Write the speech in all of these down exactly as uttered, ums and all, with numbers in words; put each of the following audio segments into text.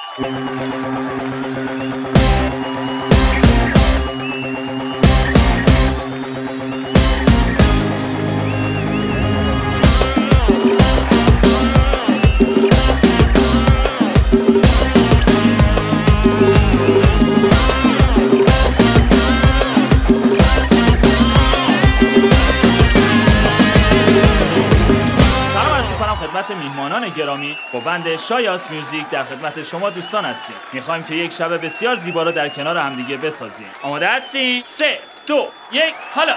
میهمانان گرامی، با بند شایاس میوزیک در خدمت شما دوستان هستیم. میخوایم که یک شب بسیار زیبا رو در کنار همدیگه بسازیم. آماده هستین؟ سه، دو، یک، حالا!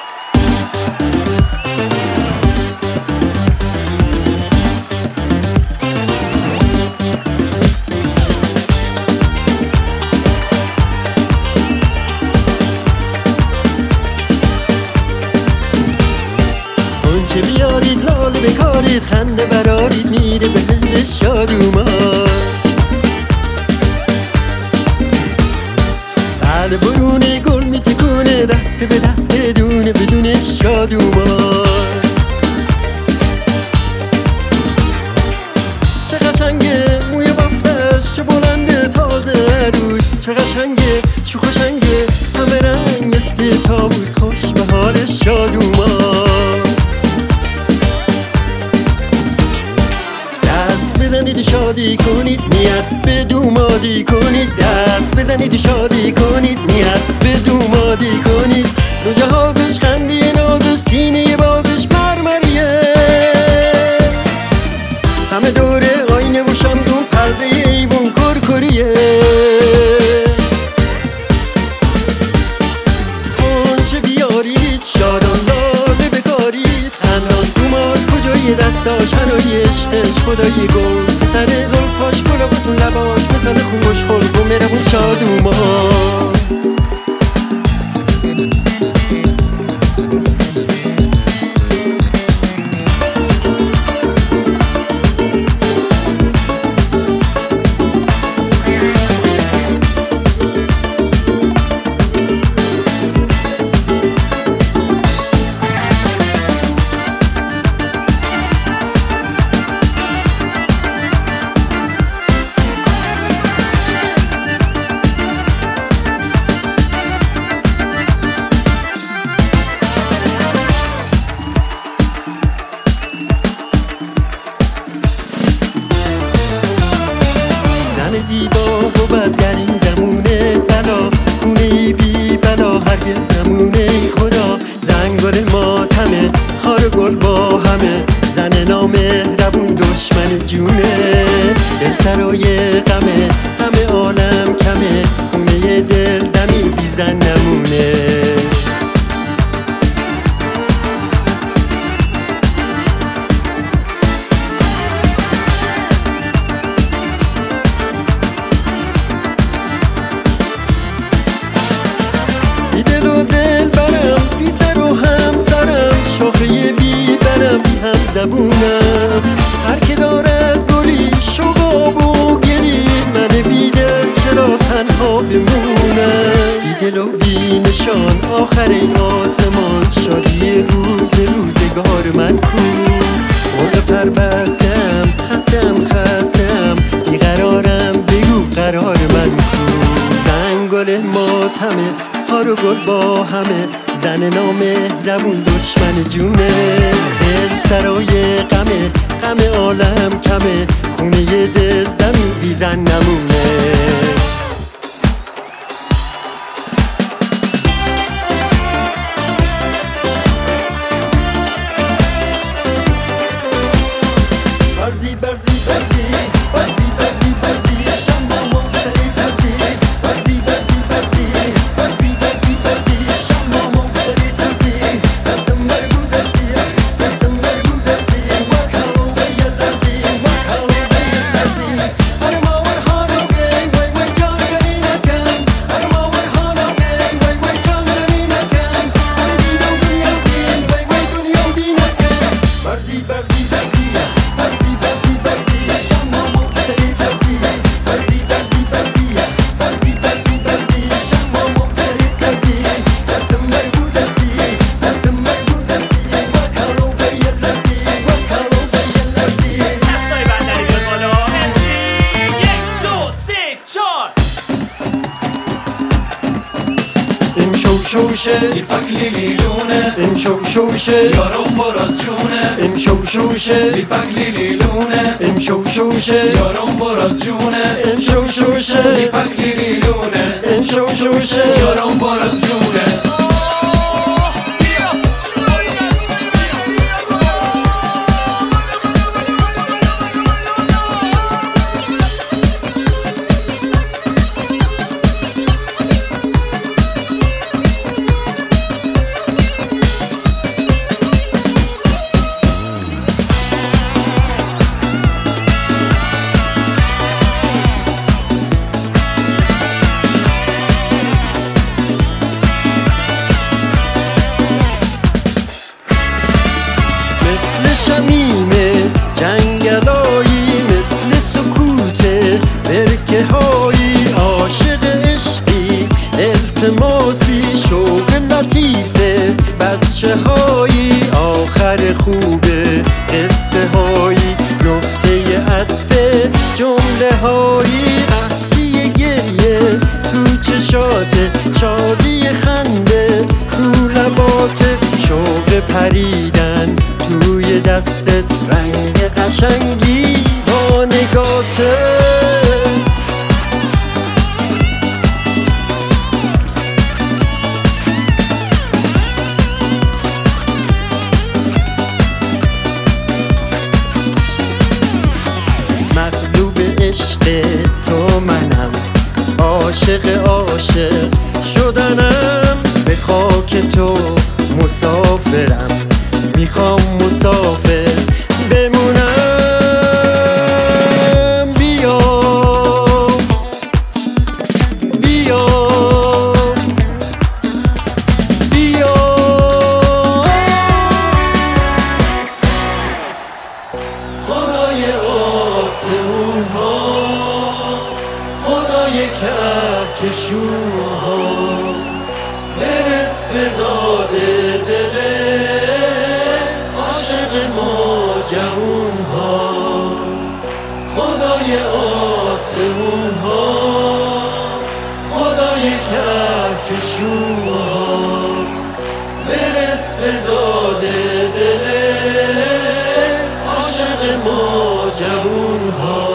که بیارید لاله بکارید خنده برارید میره به دل شادومان بله برونه گل میتکونه دست به دست دونه بدون شادومان چه قشنگه موی بافتش چه بلنده تازه عروس چه قشنگه چه خوشنگه همه رنگ مثل طاووس خوش به حال شادومان بزنید شادی کنید نیت به دومادی کنید دست بزنید شادی کنید نیت به دومادی کنید دو جهازش خندی نازش سینه بازش مرمریه همه دوره آینه و شمدون پرده ایوون کرکریه خونچه بیارید شادان لاله بکارید خندان دوماد کجای دستاش هنوی عشقش خدای گل پسر زلفاش گلابتون لباش مثال خوش خلق و مهربون شادومان زیبا و بد در این زمونه بلا خونه بی بلا هرگز نمونه خدا زنگل ماتمه خار گل با همه زن نامهربون دشمن جونه دل سرای غمه همه عالم کمه خونه دل دمی بی زن نمونه دل و دل برم بی سر و هم سرم شاخه بی برم بی هم زبونم هر که دارد گلی شغاب و گلی من بی دل چرا تنها بمونم بی دل و بی نشان آخر این آسمان شادی روز روزگار من کو مرغ پر بستم خستم خستم بیقرارم بگو قرار من کو زنگل ماتمه خار و گل با همه زن نامهربون دشمن جونه دل سرای غمه غم عالم کمه خونه دل دمی بی زن نمونه برزی برزی برزی برزی برزی برزی شما مبتلی ترزی برزی برزی برزی برزی برزی برزی شما مبتلی ترزی دستم برگو دستی دستم برگو دستی وکالو بیا لرزی وکالو بیا لرزی هر ما ورهانو گی وی وی جان گری نکن هر ما ورهانو گی وی وی جان گری نکن هر دیدو دنیا دین وی وی دنیا دی نکن برزی برزی برزی برزی برزی برزی شما مبتلی شوشه بیپک لیلیلونه ام شو شوشه یارم براز جونه ام شو شوشه بیپک لیلیلونه ام شو شوشه یارم براز جونه ام شو شوشه بیپک لیلیلونه ام شو شوشه یارم براز جونه شمیمه جنگلایی مثل سکوت برکه هایی عاشق عشقی التماسی شوق لطیفه بچه هایی آخر خوبه قصه هایی نقطه عطفه جمله هایی قحطی گریه تو چشاته شادی خنده رو لباته شوق پریدن توی دستت رنگ قشنگی با نگاته مغلوب عشق تو منم عاشق عاشق شدنم به خاک تو مسافرم میخوام مسافر بمونم بیا بیا بیا خدای آسمون ها خدای کهکشون ها به نصف داده دله عاشق ما جوون ها خدای آسمون ها خدای کهکشون ها برس به داده دله عاشق ما جوون ها